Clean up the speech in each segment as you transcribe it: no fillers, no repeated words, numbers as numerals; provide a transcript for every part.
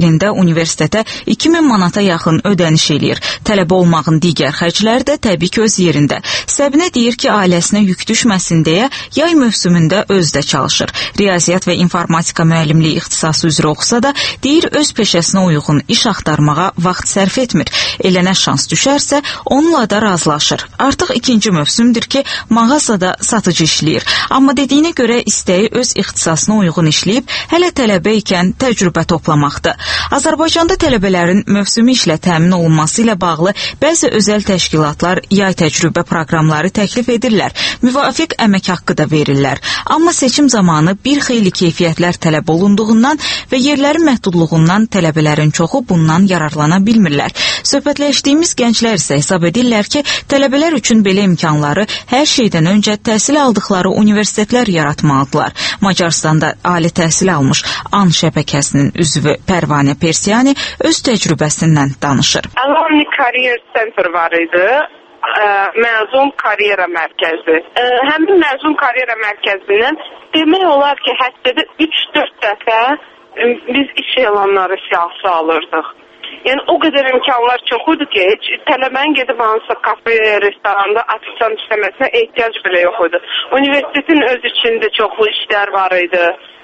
daxilində universitetə 2000 manata yaxın ödəniş eləyir. Tələbə olmağın digər xərcləri də təbii ki, öz yerində. Səbinə deyir ki, ailəsinə yük düşməsin deyə yay mövsümündə özdə çalışır. Riyaziyyat və informatika müəllimliyi ixtisası üzrə oxusa da, deyir öz peşəsinə uyğun iş axtarmağa vaxt sərf etmir. Elənə şans düşərsə, onunla da razılaşır. Artıq ikinci mövsümdür ki, mağazada satıcı işləyir. Amma dediyinə görə istəyi öz ixtisasına uyğun işləyib, hələ tələbə ikən təcrübə toplamaqdır. Azərbaycanda tələbələrin mövsümi işlə təmin olunması ilə bağlı bəzi özəl təşkilatlar yay təcrübə proqramları təklif edirlər. Müvafiq əmək haqqı da verirlər. Amma seçim zamanı bir xeyli keyfiyyətlər tələb olunduğundan və yerlərin məhdudluğundan tələbələrin çoxu bundan yararlana bilmirlər. Söhbətləşdiyimiz gənclər isə hesab edirlər ki, tələbələr üçün belə imkanları hər şeydən öncə təhsil aldıqları universitetlər yaratmalıdırlar. Macarstanda ali təhsil almış AN şəbəkəsinin üzvü Pərvanə Persiyani öz təcrübəsindən danışır. Alumni Career Center var idi. Məzun karyera mərkəzi. Həmin məzun karyera mərkəzindən demək olar ki, həftədə 3-4 dəfə biz iş elanları siyasi alırdıq. Yəni o qədər imkanlar çox idi ki, heç tələbənin gedib hansısa kafe, restoranda açıqdan işləməsinə ehtiyac belə yox idi. Universitetin öz içində çoxlu işlər var idi.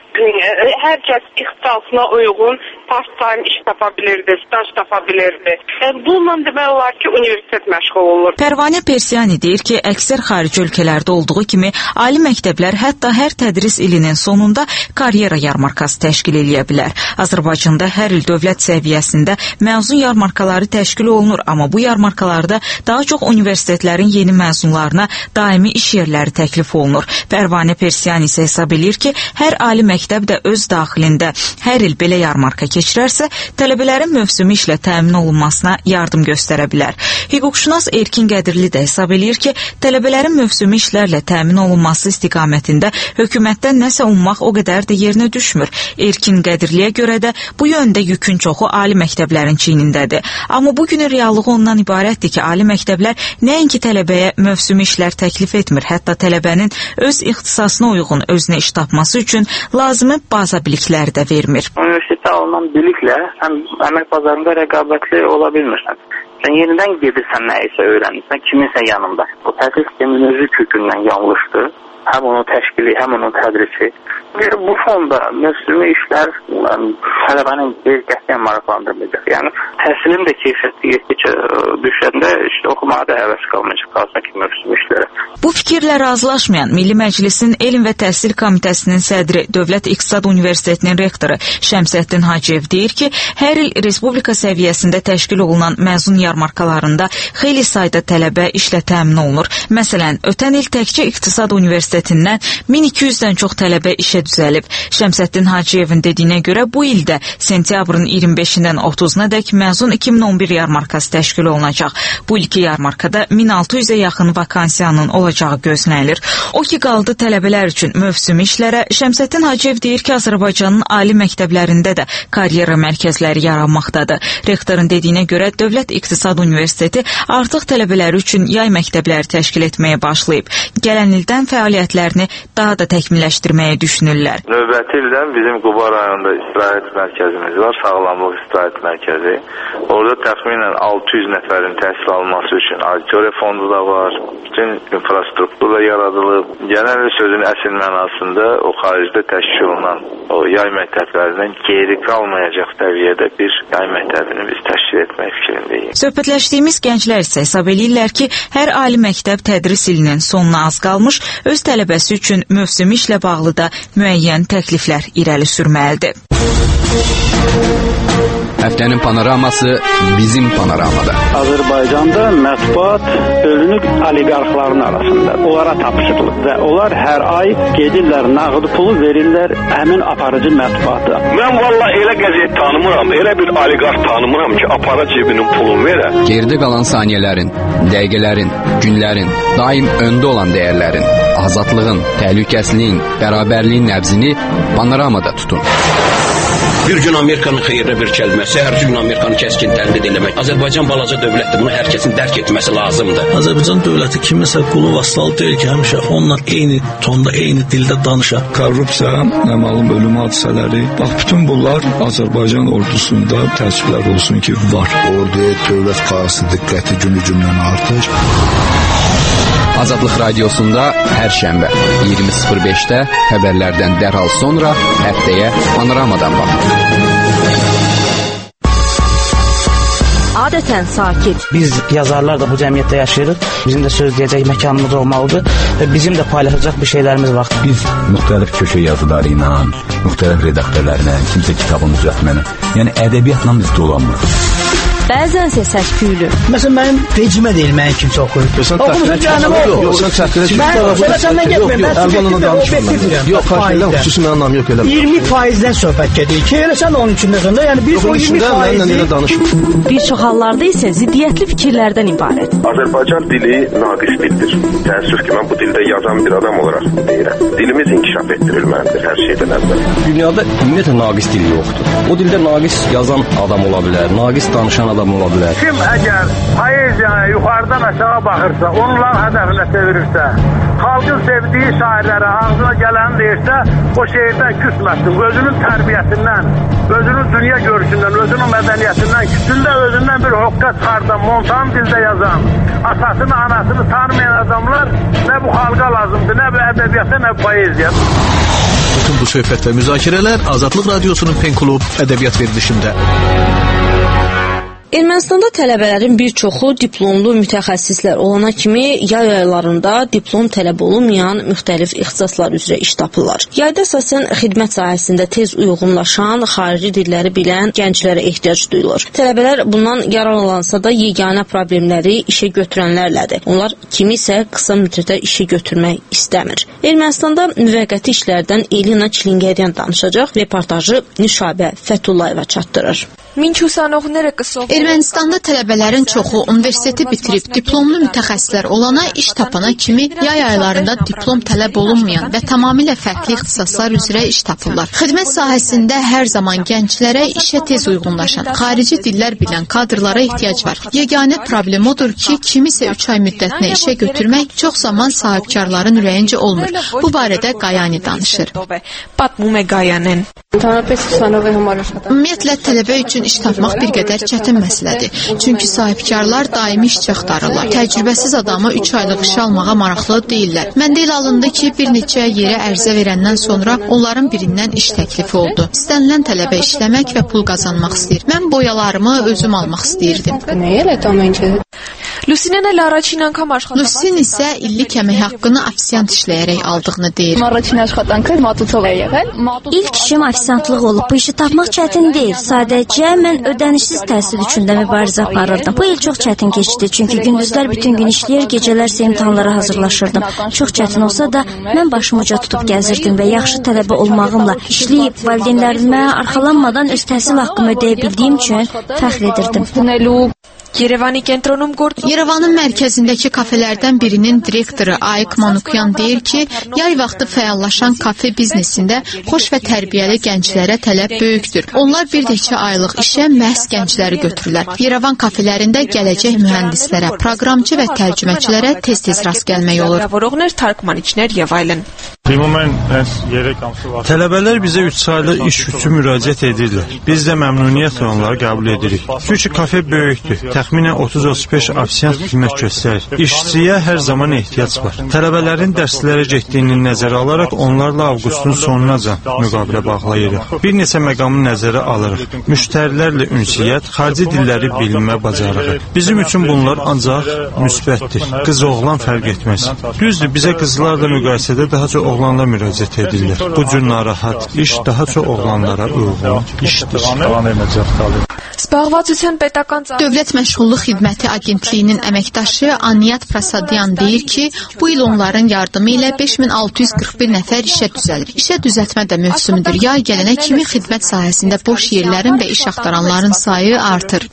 Hər kəs ixtisasına uyğun part-time iş tapa bilirdi, staj tapa bilirdi. Bununla demək olar ki, universitet məşğul olur. Pərvanə Persiyani deyir ki, əksər xarici ölkələrdə olduğu kimi ali məktəblər hətta hər tədris ilinin sonunda karyera yarmarkası təşkil eləyə bilər. Azərbaycanda hər il dövlət səviyyəsində məzun yarmarkaları təşkil olunur, amma bu yarmarkalarda daha çox universitetlərin yeni məzunlarına daimi iş yerləri təklif olunur. Pərvanə Persiyani isə hesab edir ki, hər ali məktəb də öz daxilində hər il belə yarmarka keçirərsə, tələbələrin mövsümi işlə təmin olunmasına yardım göstərə bilər. Hüquqşünas Erkin Qədirli də hesab edir ki, tələbələrin mövsümi işlərlə təmin olunması istiqamətində hökumətdən nəsə ummaq o qədər də yerinə düşmür. Erkin Qədirliyə görə də bu yöndə yükün çoxu ali məktəblərin çiynindədir. Amma bugünün reallığı ondan ibarətdir ki, ali məktəblər nəinki tələbəyə mövsümi işlər təklif etmir, hətta tələbənin öz ixtisasına uyğun özünə iş tapması üçün lazımi baza bilikləri də vermir. Universitetə alınan biliklə həm əmək bazarında rəqabətli ola bilmirsən. Sən yenidən gedirsən, nə isə öyrənirsən, kiminsə yanında. O təhsil sisteminin özü kökündən yanlışdır. Həm onun təşkili, həm onun tədrisi. Bu fonda mövsümi işlər tələbənin qətiyyən maraqlandırmayacaq. Yəni, təhsilin də keyfiyyəti getdikcə düşəndə oxumağa da həvəs qalmayacaq, qalsa ki, mövsümi işlərə. Bu fikirlə razılaşmayan Milli Məclisin Elm və Təhsil Komitəsinin sədri, Dövlət İqtisad Universitetinin rektoru Şəmsəddin Hacıyev deyir ki, hər il respublika səviyyəsində təşkil olunan məzun yarmarkalarında xeyli sayda tələbə işlə təmin olunur. Məsələn, ötən il təkcə İqtisad Universitetindən 1200-dən çox tələbə işə düzəlib. Şəmsəddin Hacıyevin dediyinə görə bu ildə sentyabrın 25-dən 30-na dək məzun 2011 yarmarkası təşkil olunacaq. Bu ilki yarmarkada 1600-ə yaxın vakansiyanın olacağı gözlənilir. O ki qaldı tələbələr üçün mövsümi işlərə, Şəmsəddin Hacıyev deyir ki, Azərbaycanın ali məktəblərində də karyera mərkəzləri yaranmaqdadır. Rektorun dediyinə görə Dövlət İqtisad Universiteti artıq tələbələri üçün yay məktəbləri təşkil etməyə başlayıb. Gələn ildən fəaliyyətlərini daha da təkmilləşdirməyə düşünürlər. Növbəti ildən bizim Quba rayonunda istirahət mərkəzimiz var, sağlamlıq istirahət mərkəzi. Orada təxminən 600 nəfərin təhsil alması üçün auditoriya fondu da var, bütün infrastruktur da yaradılıb. Genel sözün əsl mənasında o xaricdə təşkil olunan o yay məktəblərindən geri qalmayacaq səviyyədə bir yay məktəbini biz təşkil etmək fikrindəyik. Söhbətləşdiyimiz gənclər isə hesab edirlər ki, hər ali məktəb tədris ilinin sonuna az qalmış, öz tələbəsi üçün mövsümi işlə bağlı da müəyyən təkliflər irəli sürməlidir. Həftənin panoraması bizim panoramada. Azərbaycanda mətbuat bölünüb oliqarxların arasında. Onlara tapşırılır və onlar hər ay gedirlər, nağd pulu verirlər həmin aparıcı mətbuata. Mən vallahi elə qəzet tanımıram, elə bir oliqarx tanımıram ki, apara cebinin pulunu verə. Geridə qalan saniyələrin, dəqiqələrin, günlərin, daim öndə olan dəyərlərin, azadlığın, təhlükəsizliyin, bərabərliyin nəbzini panoramada tutun. Bir gün Amerikanın xeyrinə bir kəlməsi, hər gün Amerikanı kəskin təhdid eləmək. Azərbaycan balaca dövlətdir, bunu hər kəsin dərk etməsi lazımdır. Azərbaycan dövləti kiminsə qulu vasalı deyil ki, həmişə onunla eyni tonda, eyni dildə danışa. Korrupsiya, naməlum ölüm hadisələri, bax bütün bunlar Azərbaycan ordusunda təəssüflər olsun ki, var. Orduya dövlət qayğısı diqqəti günü-gündən artır. Azadlıq Radiosunda hər şənbə 20:05-də xəbərlərdən dərhal sonra həftəyə Panoramadan baxın. Adətən sakit. Biz yazarlar da bu cəmiyyətdə yaşayırıq. Bizim də söz deyəcək məkanımız olmalıdır və bizim də paylaşacaq bir şeylərimiz var. Biz müxtəlif köşə yazıları ilə, müxtəlif redaktörlərlə, kimsə kitabını düzəltməklə, yəni ədəbiyyatla biz dolanmırıq. Bəzənsə səs-küylü. Məsələn, mənim vecimə deyil, mənim kimsə oxuyur. Oxumusun canım, yox, sən çəkdirək. Mən səndən getməyim, mən subjektiv yox, xahiş xüsusi mənim anlam yox elə. 20%-dən söhbət gedir ki, elə sən onun içində sonra, yəni biz o 20%-i... Bir çox hallarda isə ziddiyyətli fikirlərdən ibarət. Azərbaycan dili naqis dildir. Təəssüf ki, mən bu dildə yazan bir adam olaraq deyirəm. Dilimiz inkişaf etdirilməlidir hər şeydən əvvəl. Dünyada ümumiyyətlə naqis dil yoxdur. O dildə naqis yazan adam ola bilər, naqis danışan adam ola bilər. Kim əgər poeziyaya yuxarıdan aşağı baxırsa, onların hədəfinə çevirirsə, xalqın sevdiyi şairlərə ağzına gələni deyirsə, o şeirdən küsməsin. Özünün tərbiyəsindən, özünün dünya görüşündən, özünün mədəniyyətindən küsün də özündən bir hoqqa çıxardan, montan dildə yazan, atasını, anasını tanımayan adamlar nə bu xalqa lazımdır, nə bu ədəbiyyata, nə bu poeziya. Bütün bu söhbət və müzakirələr Azadlıq Radiosunun Pen Klub ədəbiyyat verilişində. Ermənistanda tələbələrin bir çoxu diplomlu mütəxəssislər olana kimi yay aylarında diplom tələb olunmayan müxtəlif ixtisaslar üzrə iş tapırlar. Yayda əsasən xidmət sahəsində tez uyğunlaşan, xarici dilləri bilən gənclərə ehtiyac duyulur. Tələbələr bundan yararlansa da yeganə problemləri işə götürənlərlədir. Onlar kimi isə qısa müddətə işə götürmək istəmir. Ermənistanda müvəqqəti işlərdən Elina Çilingəryan danışacaq, reportajı Nüşabə Fətullayeva çatdırır. Ermənistanda tələbələrin çoxu universiteti bitirib diplomlu mütəxəssislər olana, iş tapana kimi yay aylarında diplom tələb olunmayan və tamamilə fərqli ixtisaslar üzrə iş tapırlar. Xidmət sahəsində hər zaman gənclərə işə tez uyğunlaşan, xarici dillər bilən kadrlara ehtiyac var. Yeganə problem odur ki, kimisə 3 ay müddətinə işə götürmək çox zaman sahibkarların ürəyincə olmur. Bu barədə Qayani danışır. Ümumiyyətlə, tələbə üçün iş tapmaq bir qədər çətin məsələdir. Çünki sahibkarlar daimi işçi axtarırlar. Təcrübəsiz adamı 3 aylıq işə almağa maraqlı deyirlər. Məndə elə alındı ki, bir neçə yerə ərizə verəndən sonra onların birindən iş təklifi oldu. İstənilən tələbə işləmək və pul qazanmaq istəyir. Mən boyalarımı özüm almaq istəyirdim. Lusin isə illik əmək haqqını ofisiant işləyərək aldığını deyir. İlk işim ofisantlıq olub. Bu işi tapmaq çətin deyil. Sadəcə mən ödənişsiz təhsil üçün də mübarizə aparırdım. Bu il çox çətin keçdi. Çünki gündüzlər bütün gün işləyir, gecələr isə imtahanlara hazırlaşırdım. Çox çətin olsa da mən başımı uca tutub gəzirdim və yaxşı tələbə olmağımla işləyib valideynlərimə arxalanmadan öz təhsil haqqımı ödəyə bildiyim üçün fəxr edirdim. Yerevanın mərkəzindəki kafelərdən birinin direktoru Ayıq Manukyan deyir ki, yay vaxtı fəallaşan kafe biznesində xoş və tərbiyəli gənclərə tələb böyükdür. Onlar bir neçə aylıq işə məhz gəncləri götürürlər. Yerevan kafelərində gələcək mühəndislərə, proqramçı və tərcüməçilərə tez-tez rast gəlmək olur. Tələbələr bizə 3 aylı iş üçün müraciət edirlər. Biz də məmnuniyyətlə onları qəbul edirik. Çünki kafe böyükdür. Təxminən 30-35 ofisiant xidmət göstərir. İşçiyə hər zaman ehtiyac var. Tələbələrin dərslərə getdiyini nəzərə alaraq onlarla avqustun sonunacan müqavilə bağlayırıq. Bir neçə məqamı nəzərə alırıq. Müştərilərlə ünsiyyət, xarici dilləri bilmə bacarığı. Bizim üçün bunlar ancaq müsbətdir. Qız-oğlan fərq etməz. Düzdür, bizə qızlarla müqayisədə daha çox oğlanlar müraciət edirlər. Bu cür narahat iş daha çox oğlanlara uyğun işdir. Dövlət Məşğulluq Xidməti Agentliyinin əməkdaşı Aniyat Prasadyan deyir ki, bu il onların yardımı ilə 5641 nəfər işə düzəlir. İşə düzəltmə də mövsümüdür. Yay gələnə kimi xidmət sahəsində boş yerlərin və iş axtaranların sayı artır.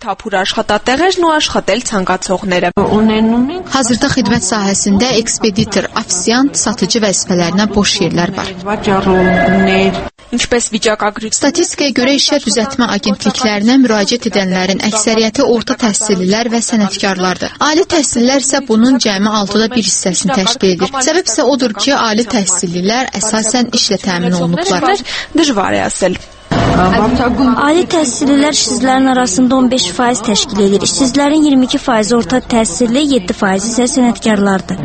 Hazırda xidmət sahəsində ekspeditor, ofisiant, satıcı vəzifələrinə boş yerlər var. Statistikaya görə işə düzəltmə agentliklərinə müraciət edənlərin əksəriyyəti orta təhsillilər və sənətkarlardır. Ali təhsillilər isə bunun cəmi 6-da 1 hissəsini təşkil edir. Səbəb isə odur ki, ali təhsillilər əsasən işlə təmin olunublar. Ali təhsillilər işsizlərin arasında 15% təşkil edir. İşsizlərin 22% orta təhsilli, 7% isə sənətkarlardır.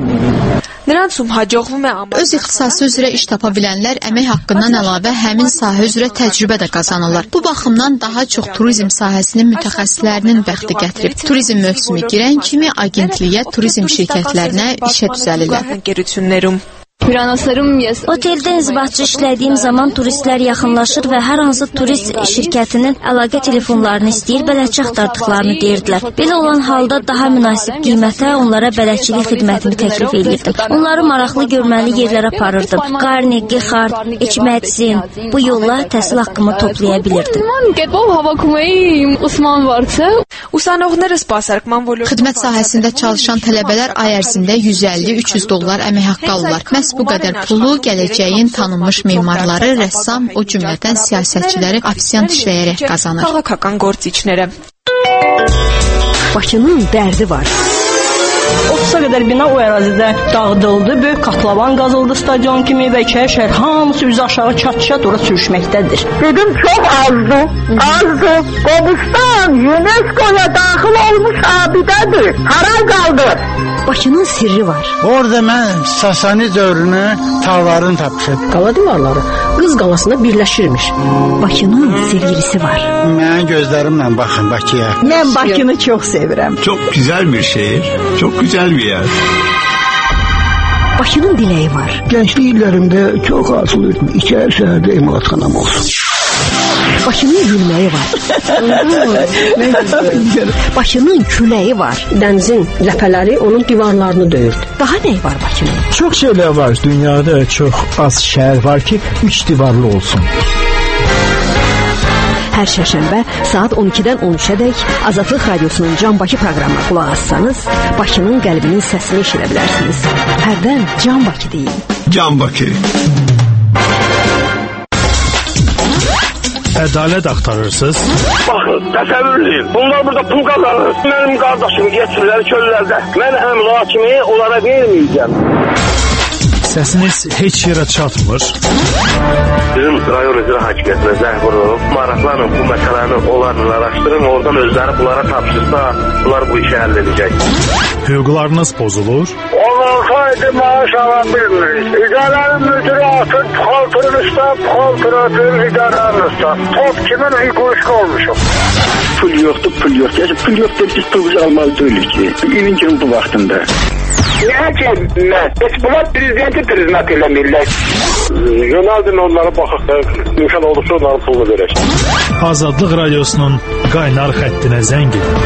Öz ixtisası üzrə iş tapa bilənlər əmək haqqından əlavə həmin sahə üzrə təcrübə də qazanırlar. Bu baxımdan daha çox turizm sahəsinin mütəxəssislərinin bəxti gətirib. Turizm mövsümü girən kimi agentliyə, turizm şirkətlərinə işə düzəlirlər. Oteldə inzibatçı işlədiyim zaman turistlər yaxınlaşır və hər hansı turist şirkətinin əlaqə telefonlarını istəyir, bələdçi axtardıqlarını deyirdilər. Belə olan halda daha münasib qiymətə onlara bələdçilik xidmətini təklif edirdim. Onları maraqlı görməli yerlərə aparırdım. Qarni, Qixar, Ekmətsin. Bu yolla təhsil haqqımı toplaya bilirdim. Xidmət sahəsində çalışan tələbələr ay ərzində $150-300 əmək haqqı alırlar. Məhz bu qədər pulu gələcəyin tanınmış memarları, rəssam, o cümlədən siyasətçiləri ofisiant işləyərək qazanır. Bakının dərdi var. 30-a qədər bina o ərazidə dağıdıldı, böyük katlavan qazıldı stadion kimi və iki şəhər hamısı üzü aşağı çat-çat ora sürüşməkdədir. Dedim çox azdı. Qobustan UNESCO-ya daxil olmuş abidədir. Haray qaldı. Bakının sirri var. Orada mən Sasani dövrünü tağlarını tapmışam. Qala divarları Qız qalasında birləşirmiş. Bakının sevgilisi var. Mənim gözlərimlə baxın Bakıya. Mən Bakını çox sevirəm. Çok güzel bir şehir, çok güzel bir yer. Bakının dileği var. Gençlik illərimdə çox arzu etdim. İçəri şəhərdə emalatxanam olsun. Bakının gülməyi var. Bakının küləyi var. Dənizin ləpələri onun divarlarını döyürdü. Daha nə var Bakının? Çox şeylər var. Dünyada çox az şəhər var ki, 3 divarlı olsun. Hər şəşənbə saat 12-dən 13-ədək Azadlıq Radiosunun Can Bakı proqramına qulaq assanız, Bakının qəlbinin səsini eşidə bilərsiniz. Hərdən Can Bakı deyin. Can Bakı. Ədalət axtarırsınız? Baxın, təsəvvür edin. Bunlar burada pul qazanır. Mənim qardaşımı getirirlər çöllərdə. Mən əmla kimi onlara verməyəcəm. Səsiniz heç yerə çatmır. Bizim rayon üzrə hakimiyyətinə zəng vurub, maraqlanın bu məsələni onlarla araşdırın, oradan özləri bunlara tapşırsa, bunlar bu işi həll edəcək. Hüquqlarınız pozulur? Olsaydı maaş ala bilmirik. İdarənin müdürü atır, puxaltırın üstə, puxaltır atır, idarənin üstə. Top kimin hüquq olmuşum. Pul yoxdur. Pul yoxdur, biz pul almalı deyilik ki. İlin kimi bu vaxtında. Niyə ki, heç bunlar prezidenti xidmət eləmirlər. Yönəldin onlara baxaq da, imkan olursa onların pulunu verək. Azadlıq Radiosunun qaynar xəttinə zəng edin.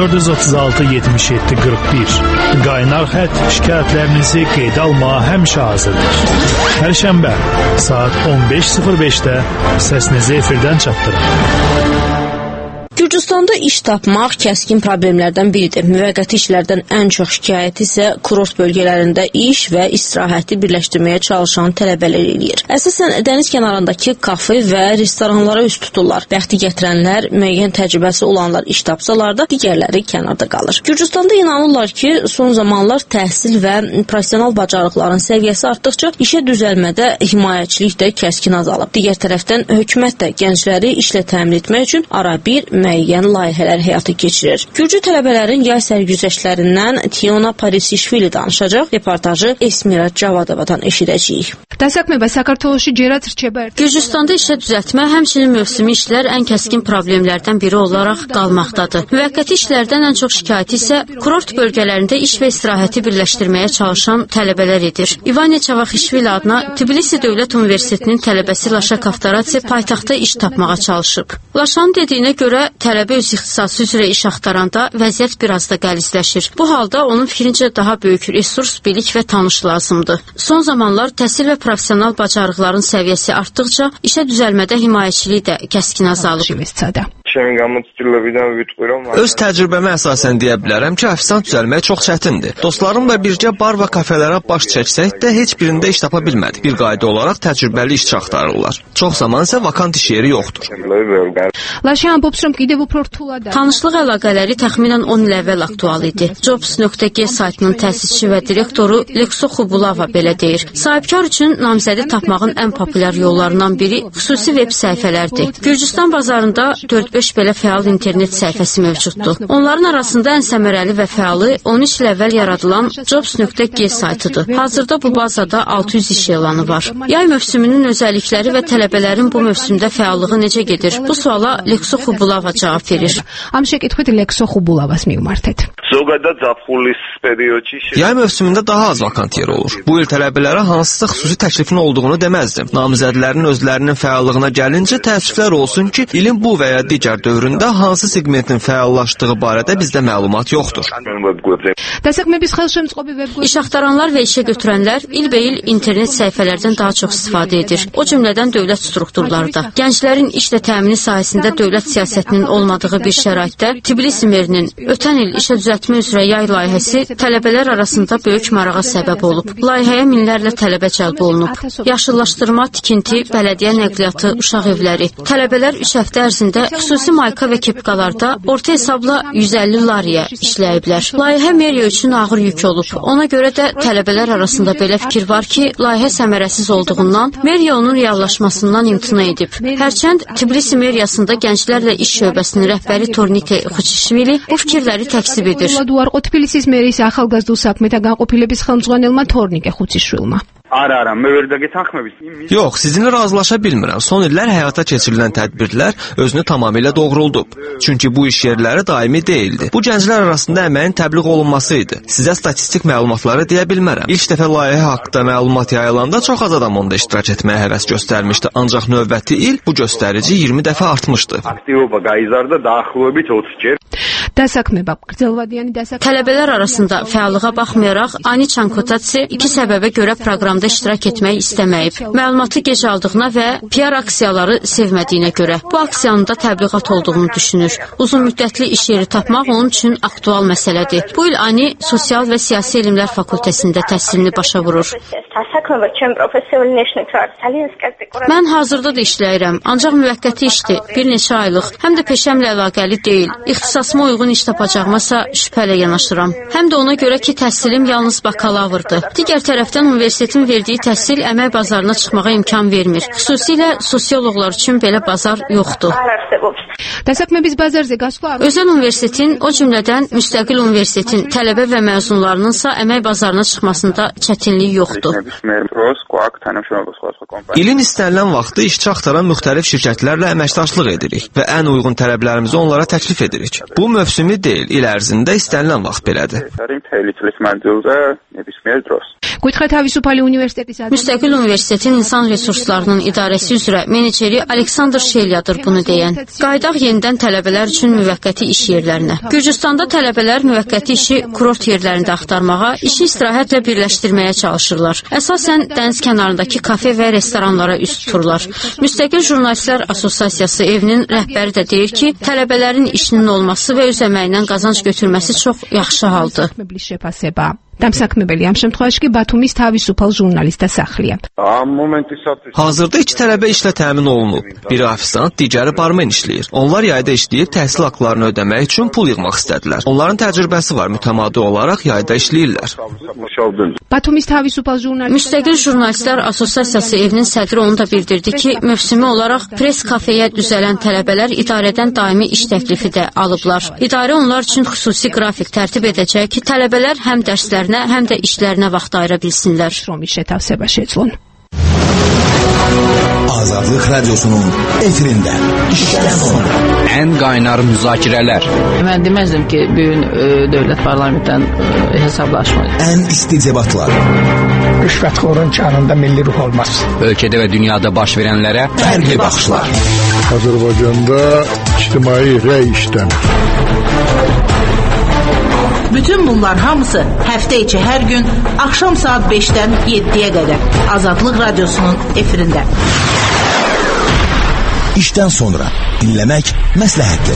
436-77-41. Qaynar xətt şikayətlərinizi qeydə almağa həmişə hazırdır. Pərşənbə saat 15:05-də səsinizi efirdən çatdırın. Gürcüstanda iş tapmaq kəskin problemlərdən biridir. Müvəqqəti işlərdən ən çox şikayət isə kurort bölgələrində iş və istirahəti birləşdirməyə çalışan tələbələr eləyir. Əsasən dəniz kənarındakı kafe və restoranlara üst tuturlar. Bəxti gətirənlər, müəyyən təcrübəsi olanlar iş tapsalar da, digərləri kənarda qalır. Gürcüstanda inanırlar ki, son zamanlar təhsil və professional bacarıqların səviyyəsi artdıqca işə düzəlmədə himayəçilik də kəskin azalıb. Digər tərəfdən hökumət də gəncləri işlə təmin etmək üçün ara bir müəyyən layihələr həyata keçirir. Gürcü tələbələrin yay sərgüzəştlərindən Tiona Parisişvili danışacaq. Reportajı Esmira Cavadovadan eşidəcəyik. Gürcüstanda işə düzəltmə, həmçinin mövsümi işlər ən kəskin problemlərdən biri olaraq qalmaqdadır. Müvəqqəti işlərdən ən çox şikayət isə kurort bölgələrində iş və istirahəti birləşdirməyə çalışan tələbələr edir. İvanya Çavaxişvili adına Tbilisi Dövlət Universitetinin tələbəsi Laşa Kaftaradze paytaxtda iş tapmağa çalışıb. Laşanın dediyinə görə tələbə öz ixtisası üzrə iş axtaranda vəziyyət biraz da qəlizləşir. Bu halda onun fikrincə daha böyük resurs, bilik və tanış lazımdır. Son zamanlar təhsil və professional bacarıqların səviyyəsi artdıqca işə düzəlmədə himayəçilik də kəskin azalıb. Öz təcrübəmə əsasən deyə bilərəm ki, ofisiant düzəlmək çox çətindir. Dostlarımla birgə bar və kafelərə baş çəksək də heç birində iş tapa bilmədik. Bir qayda olaraq təcrübəli işçi axtarırlar. Çox zaman isə vakant iş yeri yoxdur. Tanışlıq əlaqələri təxminən 10 il əvvəl aktual idi. Jobs.g saytının təsisçi və direktoru Lekso Xubulava belə deyir. Sahibkar üçün namzədi tapmağın ən populyar yollarından biri xüsusi veb səhifələrdir. Gürcüstan bazarında 4-5 belə fəal internet səhifəsi mövcuddur. Onların arasında ən səmərəli və fəalı 13 il əvvəl yaradılan Jobs.g saytıdır. Hazırda bu bazada 600 iş elanı var. Yay mövsümünün özəllikləri və tələbələrin bu mövsümdə fəallığı necə gedir? Bu suala Lekso Xubulava cavab verir. Yay mövsümündə daha az vakant yer olur. Bu il tələbələrə hansısa xüsusi təklifin olduğunu deməzdim. Namizədlərin özlərinin fəallığına gəlincə təəssüflər olsun ki, ilin bu və ya digər dövründə hansı segmentin fəallaşdığı barədə bizdə məlumat yoxdur. İş axtaranlar və işə götürənlər ilbəil internet səhifələrdən daha çox istifadə edir. O cümlədən dövlət strukturları da. Gənclərin işlə təmini sahəsində dövlət siyasətinin olmadığı bir şəraitdə Tbilisi merinin ötən il işə düzəltmə üzrə yay layihəsi tələbələr arasında böyük marağa səbəb olub. Layihəyə minlərlə tələbə cəlb olunub. Yaşıllaşdırma, tikinti, bələdiyyə nəqliyyatı, uşaq evləri. Tələbələr 3 həftə ərzində xüsusi mayka və kepkalarda orta hesabla 150 lariyə işləyiblər. Layihə meriya üçün ağır yük olub. Ona görə də tələbələr arasında belə fikir var ki, layihə səmərəsiz olduğundan meriya onun reallaşmasından imtina edib. Hərçənd Tbilisi meriyasında gənclərlə iş şöbəsinin rəhbəri Tornike Xuçişvili bu fikirləri təksib edir. Yox, sizinlə razılaşa bilmirəm. Son illər həyata keçirilən tədbirlər özünü tamamilə doğruldub. Çünki bu iş yerləri daimi deyildi. Bu gənclər arasında əməyin təbliğ olunması idi. Sizə statistik məlumatları deyə bilmərəm. İlk dəfə layihə haqqında məlumat yayılanda çox az adam onda iştirak etməyə həvəs göstərmişdi. Ancaq növbəti il bu göstərici 20 dəfə artmışdı. Tələbələr arasında fəallığa baxmayaraq Ani Çankotatsi 2 səbəbə görə proqramda iştirak etmək istəməyib. Məlumatı gec aldığına və PR aksiyaları sevmədiyinə görə. Bu aksiyanın da təbliğat olduğunu düşünür. Uzun müddətli iş yeri tapmaq onun üçün aktual məsələdir. Bu il Ani Sosial və Siyasi Elmlər Fakültəsində təhsilini başa vurur. Mən hazırda da işləyirəm, ancaq müvəqqəti işdir, bir neçə aylıq. Həm də peşəmlə əlaqəli deyil. İxtisasıma uyğun iş tapacağıma şübhələ yanaşıram. Həm də ona görə ki, təhsilim yalnız bakalavrdır. Digər tərəfdən universitetin verdiyi təhsil əmək bazarına çıxmağa imkan vermir. Xüsusilə sosioloqlar üçün belə bazar yoxdur. Özəl universitetin, o cümlədən müstəqil universitetin tələbə və məzunlarınınsa əmək bazarına çıxmasında çətinlik yoxdur. İlin istənilən vaxtı işçi axtaran müxtəlif şirkətlərlə əməkdaşlıq edirik və ən uyğun tələblərimizi onlara təklif edirik. Bu mövsümü deyil, il ərzində istənilən vaxt belədir. Müstəqil universitetin insan resurslarının idarəsi üzrə meneceri Aleksandr Şelyadır bunu deyən. Qaydaq yenidən tələbələr üçün müvəqqəti iş yerlərinə. Gürcüstanda tələbələr müvəqqəti işi kurort yerlərində axtarmağa, işi istirahətlə birləşdirməyə çalışırlar. Əsasən dəniz kənarındakı kafe və restoranlara üz tuturlar. Müstəqil Jurnalistlər Assosiasiyası evinin rəhbəri də deyir ki, tələbələrin işinin olması və öz əməyindən qazanc götürməsi çox yaxşı haldır. Hazırda 2 tələbə işlə təmin olunub. Biri ofisant, digəri barmen işləyir. Onlar yayda işləyib təhsil haqlarını ödəmək üçün pul yığmaq istədilər. Onların təcrübəsi var, mütəmadi olaraq yayda işləyirlər. Müstəqil Jurnalistlər Assosiasiyası evinin sədri onu da bildirdi ki, mövsümi olaraq pres kafeyə düzələn tələbələr idarədən daimi iş təklifi də alıblar. İdarə onlar üçün xüsusi qrafik tərtib edəcək ki, tələbələr həm dərslərinə, həm də işlərinə vaxt ayıra bilsinlər. Azadlıq Radyosu'nun efirində işdən sonra ən qaynar müzakirələr. Mən deməzdim ki, bu gün dövlət parlamentdən hesablaşmalıyıq. Ən isti debatlar. Rüşvətxorun canında milli ruh olmaz. Ölkədə və dünyada baş verənlərə fərqli baxışlar. Azərbaycanda ictimai rəy işləmir. Bütün bunlar hamısı həftə içi hər gün axşam saat 5-dən 7-yə qədər Azadlıq Radyosu'nun efirində. işdən sonra dinləmək məsləhətdir.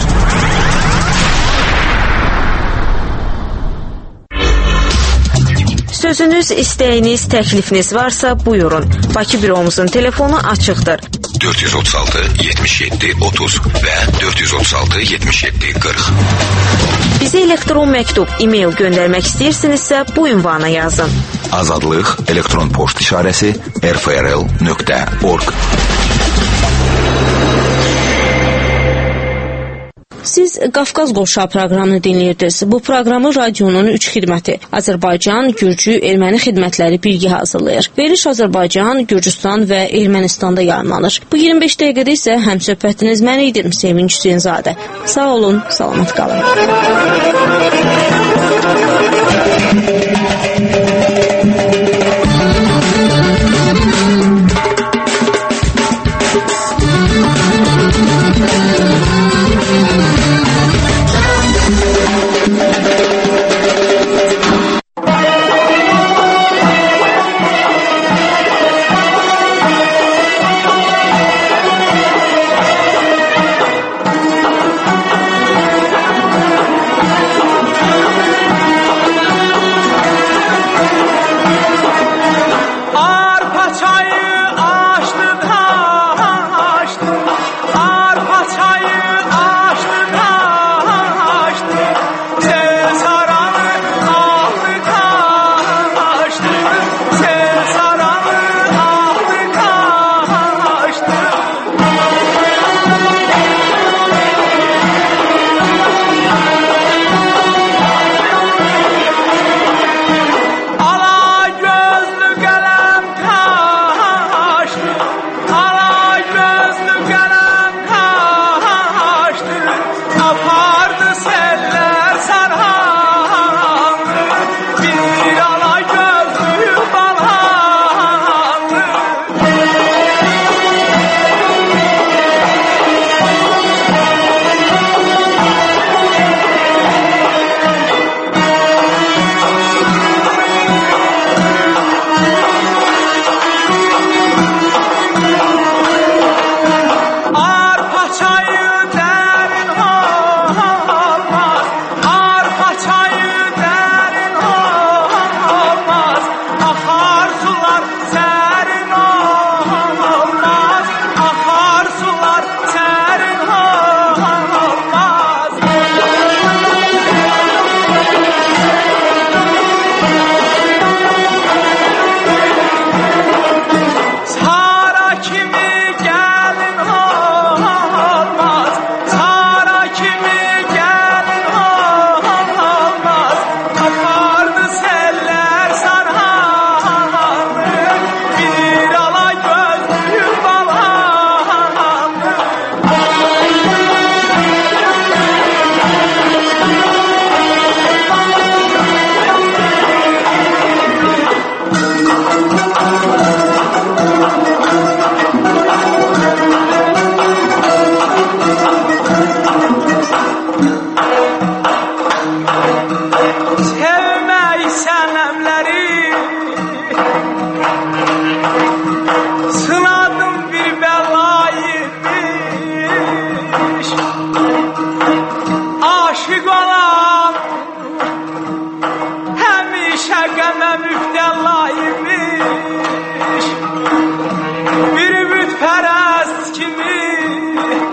Sözünüz, istəyiniz, təklifiniz varsa buyurun. Bakı büromuzun telefonu açıqdır. 436 77 30 və 436 77 40. Bizə elektron məktub, e-mail göndərmək istəyirsinizsə bu ünvana yazın. Azadlıq elektron poçt işarəsi rfrl.org. Siz Qafqaz Qovşağı proqramını dinləyirdiniz. Bu proqramı radionun 3 xidməti Azərbaycan, Gürcü, Erməni xidmətləri birgə hazırlayır. Veriş Azərbaycan, Gürcüstan və Ermənistanda yayımlanır. Bu 25 dəqiqədə isə həmsöhbətiniz mən idim, Sevinç Hüseynzadə. Sağ olun, salamat qalın.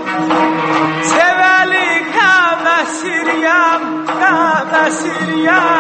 Siriya